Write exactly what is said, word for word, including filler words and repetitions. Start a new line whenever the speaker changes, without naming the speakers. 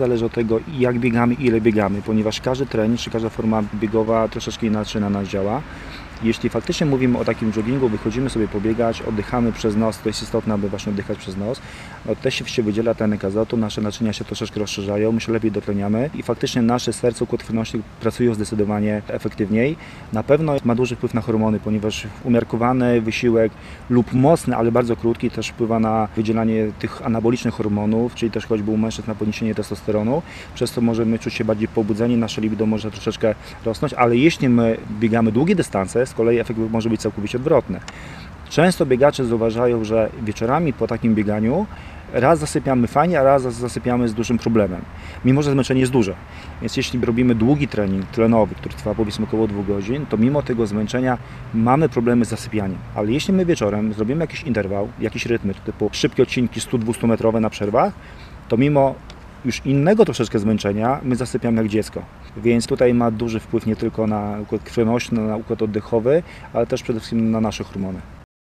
zależy od tego, jak biegamy, ile biegamy, ponieważ każdy trening czy każda forma biegowa troszeczkę inaczej na nas działa. Jeśli faktycznie mówimy o takim joggingu, wychodzimy sobie pobiegać, oddychamy przez nos, to jest istotne, aby właśnie oddychać przez nos, no też się wydziela tlenek azotu, nasze naczynia się troszeczkę rozszerzają, my się lepiej dotleniamy i faktycznie nasze serce, układ krwionośny pracują zdecydowanie efektywniej. Na pewno ma duży wpływ na hormony, ponieważ umiarkowany wysiłek lub mocny, ale bardzo krótki też wpływa na wydzielanie tych anabolicznych hormonów, czyli też choćby u mężczyzn na podniesienie testosteronu, przez co możemy czuć się bardziej pobudzeni, nasze libido może troszeczkę rosnąć, ale jeśli my biegamy długie dystanse, z kolei efekt może być całkowicie odwrotny. Często biegacze zauważają, że wieczorami po takim bieganiu raz zasypiamy fajnie, a raz zasypiamy z dużym problemem, mimo że zmęczenie jest duże. Więc jeśli robimy długi trening tlenowy, który trwa powiedzmy około dwóch godzin, to mimo tego zmęczenia mamy problemy z zasypianiem. Ale jeśli my wieczorem zrobimy jakiś interwał, jakiś rytm, typu szybkie odcinki sto dwustu metrowe na przerwach, to mimo już innego troszeczkę zmęczenia, my zasypiamy jak dziecko. Więc tutaj ma duży wpływ nie tylko na układ krwionośny, na układ oddechowy, ale też przede wszystkim na nasze hormony.